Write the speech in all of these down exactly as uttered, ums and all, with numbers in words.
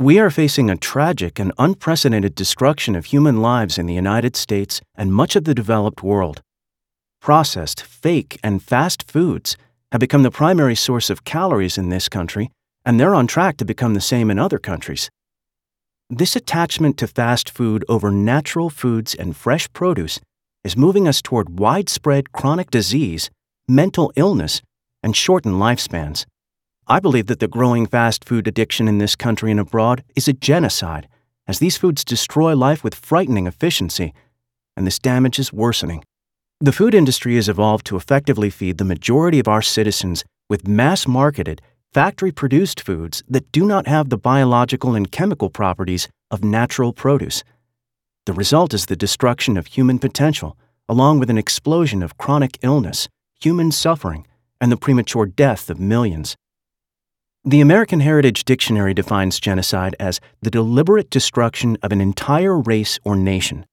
We are facing a tragic and unprecedented destruction of human lives in the United States and much of the developed world. Processed, fake, and fast foods have become the primary source of calories in this country, and they're on track to become the same in other countries. This attachment to fast food over natural foods and fresh produce is moving us toward widespread chronic disease, mental illness, and shortened lifespans. I believe that the growing fast food addiction in this country and abroad is a genocide, as these foods destroy life with frightening efficiency, and this damage is worsening. The food industry has evolved to effectively feed the majority of our citizens with mass-marketed, factory-produced foods that do not have the biological and chemical properties of natural produce. The result is the destruction of human potential, along with an explosion of chronic illness, human suffering, and the premature death of millions. The American Heritage Dictionary defines genocide as the deliberate destruction of an entire race or nation.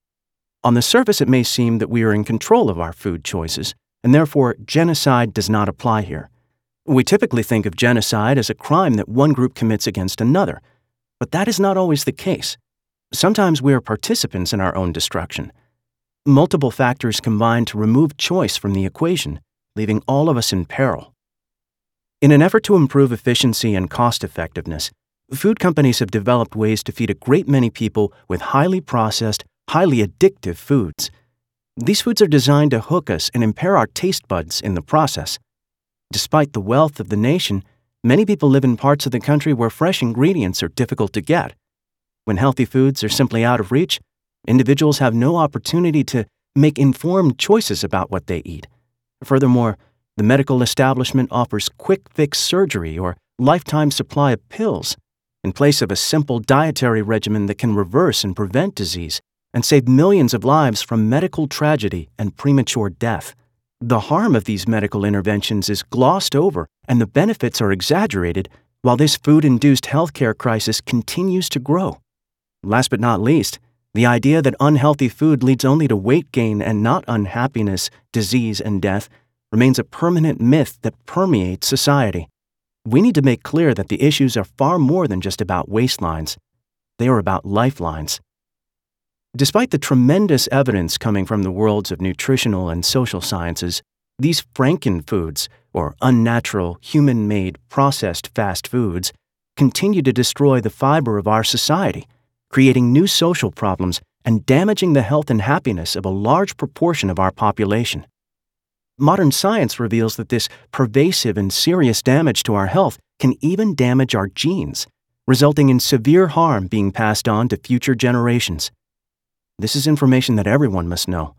On the surface, it may seem that we are in control of our food choices, and therefore genocide does not apply here. We typically think of genocide as a crime that one group commits against another, but that is not always the case. Sometimes we are participants in our own destruction. Multiple factors combine to remove choice from the equation, leaving all of us in peril. In an effort to improve efficiency and cost-effectiveness, food companies have developed ways to feed a great many people with highly processed, highly addictive foods. These foods are designed to hook us and impair our taste buds in the process. Despite the wealth of the nation, many people live in parts of the country where fresh ingredients are difficult to get. When healthy foods are simply out of reach, individuals have no opportunity to make informed choices about what they eat. Furthermore, the medical establishment offers quick-fix surgery or lifetime supply of pills in place of a simple dietary regimen that can reverse and prevent disease and save millions of lives from medical tragedy and premature death. The harm of these medical interventions is glossed over and the benefits are exaggerated while this food-induced healthcare crisis continues to grow. Last but not least, the idea that unhealthy food leads only to weight gain and not unhappiness, disease, and death remains a permanent myth that permeates society. We need to make clear that the issues are far more than just about waistlines. They are about lifelines. Despite the tremendous evidence coming from the worlds of nutritional and social sciences, these frankenfoods, or unnatural, human-made, processed fast foods, continue to destroy the fiber of our society, creating new social problems and damaging the health and happiness of a large proportion of our population. Modern science reveals that this pervasive and serious damage to our health can even damage our genes, resulting in severe harm being passed on to future generations. This is information that everyone must know.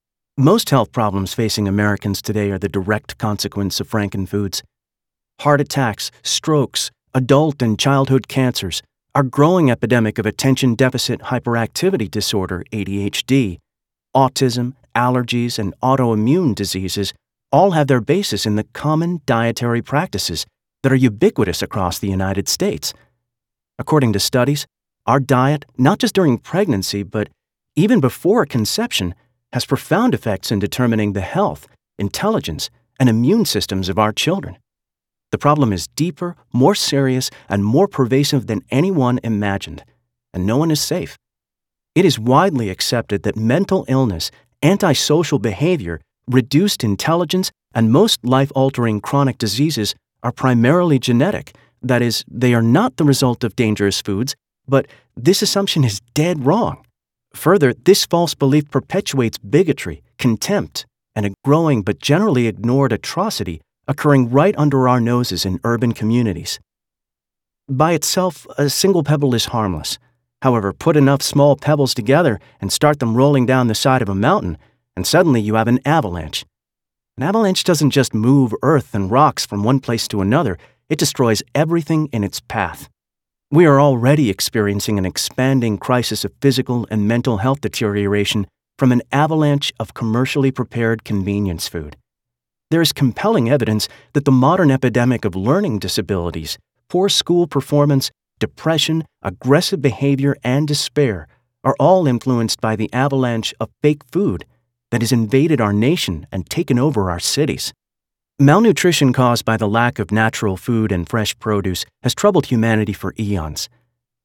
Most health problems facing Americans today are the direct consequence of frankenfoods. Heart attacks, strokes, adult and childhood cancers, our growing epidemic of attention deficit hyperactivity disorder, A D H D, autism, allergies, and autoimmune diseases all have their basis in the common dietary practices that are ubiquitous across the United States. According to studies, our diet, not just during pregnancy, but even before conception, has profound effects in determining the health, intelligence, and immune systems of our children. The problem is deeper, more serious, and more pervasive than anyone imagined, and no one is safe. It is widely accepted that mental illness, antisocial behavior, reduced intelligence, and most life-altering chronic diseases are primarily genetic. That is, they are not the result of dangerous foods, but this assumption is dead wrong. Further, this false belief perpetuates bigotry, contempt, and a growing but generally ignored atrocity occurring right under our noses in urban communities. By itself, a single pebble is harmless. However, put enough small pebbles together and start them rolling down the side of a mountain, and suddenly you have an avalanche. An avalanche doesn't just move earth and rocks from one place to another, it destroys everything in its path. We are already experiencing an expanding crisis of physical and mental health deterioration from an avalanche of commercially prepared convenience food. There is compelling evidence that the modern epidemic of learning disabilities, poor school performance, depression, aggressive behavior, and despair are all influenced by the avalanche of fake food that has invaded our nation and taken over our cities. Malnutrition caused by the lack of natural food and fresh produce has troubled humanity for eons.